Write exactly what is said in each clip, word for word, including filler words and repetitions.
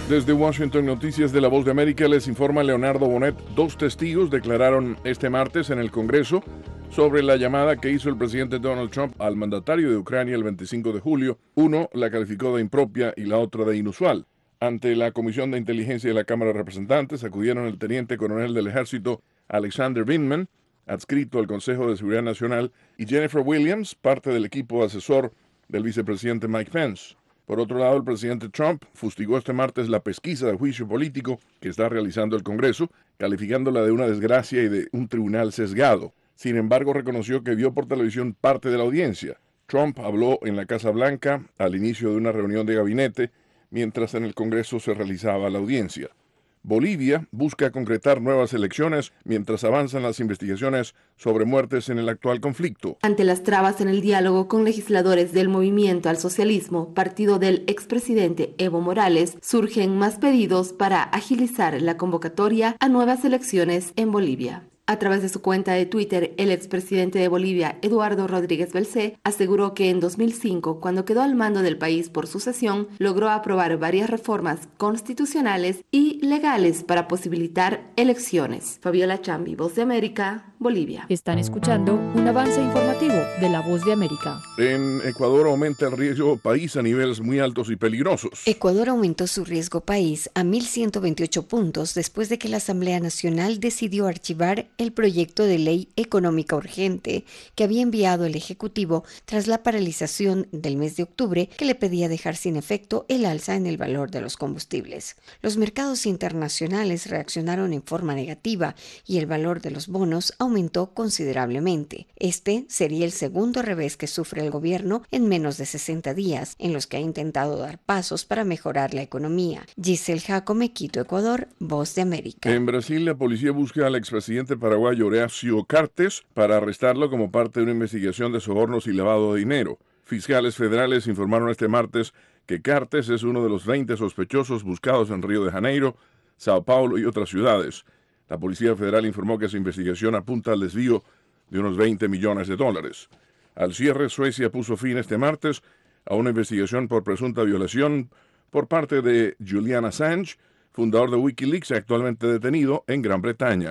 Desde Washington, Noticias de la Voz de América, les informa Leonardo Bonet. Dos testigos declararon este martes en el Congreso sobre la llamada que hizo el presidente Donald Trump al mandatario de Ucrania el veinticinco de julio. Uno la calificó de impropia y la otra de inusual. Ante la Comisión de Inteligencia de la Cámara de Representantes acudieron el teniente coronel del Ejército Alexander Vindman, adscrito al Consejo de Seguridad Nacional, y Jennifer Williams, parte del equipo asesor del vicepresidente Mike Pence. Por otro lado, el presidente Trump fustigó este martes la pesquisa de juicio político que está realizando el Congreso, calificándola de una desgracia y de un tribunal sesgado. Sin embargo, reconoció que vio por televisión parte de la audiencia. Trump habló en la Casa Blanca al inicio de una reunión de gabinete, mientras en el Congreso se realizaba la audiencia. Bolivia busca concretar nuevas elecciones mientras avanzan las investigaciones sobre muertes en el actual conflicto. Ante las trabas en el diálogo con legisladores del Movimiento al Socialismo, partido del expresidente Evo Morales, surgen más pedidos para agilizar la convocatoria a nuevas elecciones en Bolivia. A través de su cuenta de Twitter, el expresidente de Bolivia, Eduardo Rodríguez Belcé, aseguró que en dos mil cinco, cuando quedó al mando del país por sucesión, logró aprobar varias reformas constitucionales y legales para posibilitar elecciones. Fabiola Chambi, Voz de América, Bolivia. Están escuchando un avance informativo de la Voz de América. En Ecuador aumenta el riesgo país a niveles muy altos y peligrosos. Ecuador aumentó su riesgo país a mil ciento veintiocho puntos después de que la Asamblea Nacional decidió archivar el proyecto de ley económica urgente que había enviado el Ejecutivo tras la paralización del mes de octubre que le pedía dejar sin efecto el alza en el valor de los combustibles. Los mercados internacionales reaccionaron en forma negativa y el valor de los bonos aumentó considerablemente. Este sería el segundo revés que sufre el gobierno en menos de sesenta días, en los que ha intentado dar pasos para mejorar la economía. Giselle Jacome, Quito, Ecuador, Voz de América. En Brasil, la policía busca al expresidente paraguayo Horacio Cartes para arrestarlo como parte de una investigación de sobornos y lavado de dinero. Fiscales federales informaron este martes que Cartes es uno de los veinte sospechosos buscados en Río de Janeiro, Sao Paulo y otras ciudades. La Policía Federal informó que su investigación apunta al desvío de unos veinte millones de dólares. Al cierre, Suecia puso fin este martes a una investigación por presunta violación por parte de Julian Assange, fundador de Wikileaks, actualmente detenido en Gran Bretaña.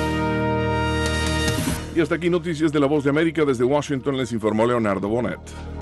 Y hasta aquí Noticias de la Voz de América. Desde Washington les informó Leonardo Bonet.